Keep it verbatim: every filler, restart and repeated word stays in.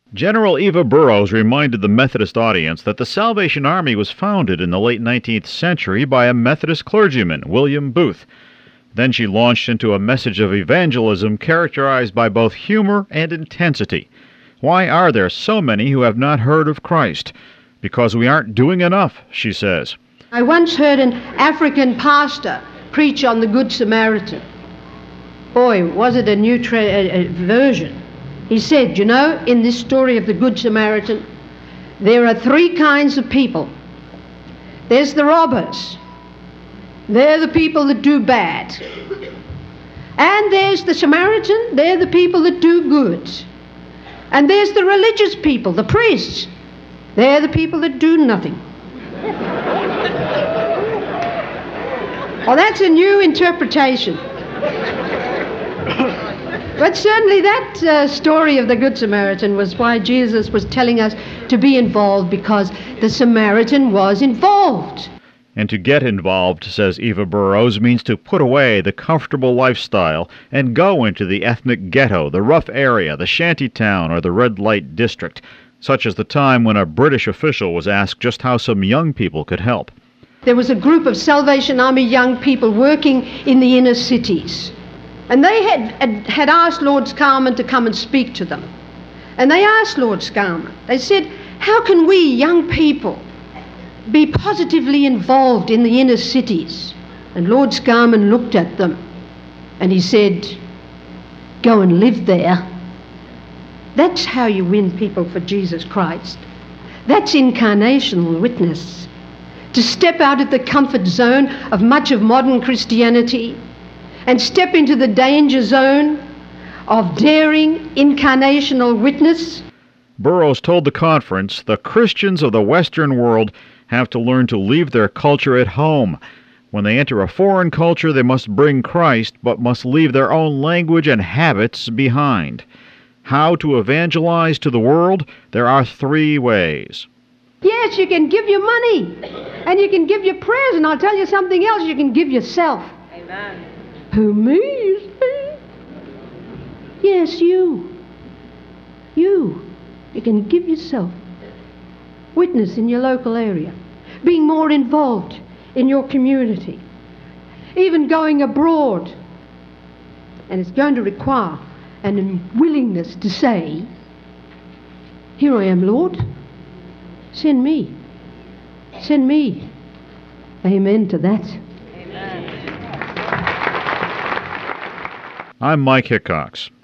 General Eva Burroughs reminded the Methodist audience that the Salvation Army was founded in the late nineteenth century by a Methodist clergyman, William Booth. Then she launched into a message of evangelism characterized by both humor and intensity. Why are there so many who have not heard of Christ? Because we aren't doing enough, she says. I once heard an African pastor preach on the Good Samaritan. Boy, was it a new tra- a, a version. He said, you know, in this story of the Good Samaritan, there are three kinds of people. There's the robbers. They're the people that do bad. And there's the Samaritan. They're the people that do good. And there's the religious people, the priests. They're the people that do nothing. Well, that's a new interpretation. But certainly that uh, story of the Good Samaritan was why Jesus was telling us to be involved, because the Samaritan was involved. And to get involved, says Eva Burroughs, means to put away the comfortable lifestyle and go into the ethnic ghetto, the rough area, the shanty town, or the red light district, such as the time when a British official was asked just how some young people could help. There was a group of Salvation Army young people working in the inner cities. And they had, had, had asked Lord Scarman to come and speak to them. And they asked Lord Scarman, they said, how can we young people be positively involved in the inner cities? And Lord Scarman looked at them and he said, go and live there. That's how you win people for Jesus Christ. That's incarnational witness. To step out of the comfort zone of much of modern Christianity and step into the danger zone of daring incarnational witness. Burroughs told the conference the Christians of the Western world have to learn to leave their culture at home. When they enter a foreign culture, they must bring Christ, but must leave their own language and habits behind. How to evangelize to the world? There are three ways. Yes, you can give your money, and you can give your prayers, and I'll tell you something else, you can give yourself. Amen. Who, me, you say? Yes, you. You. You can give yourself. Witness in your local area. Being more involved in your community. Even going abroad. And it's going to require an willingness to say, here I am, Lord. Send me. Send me. Amen to that. I'm Mike Hickox.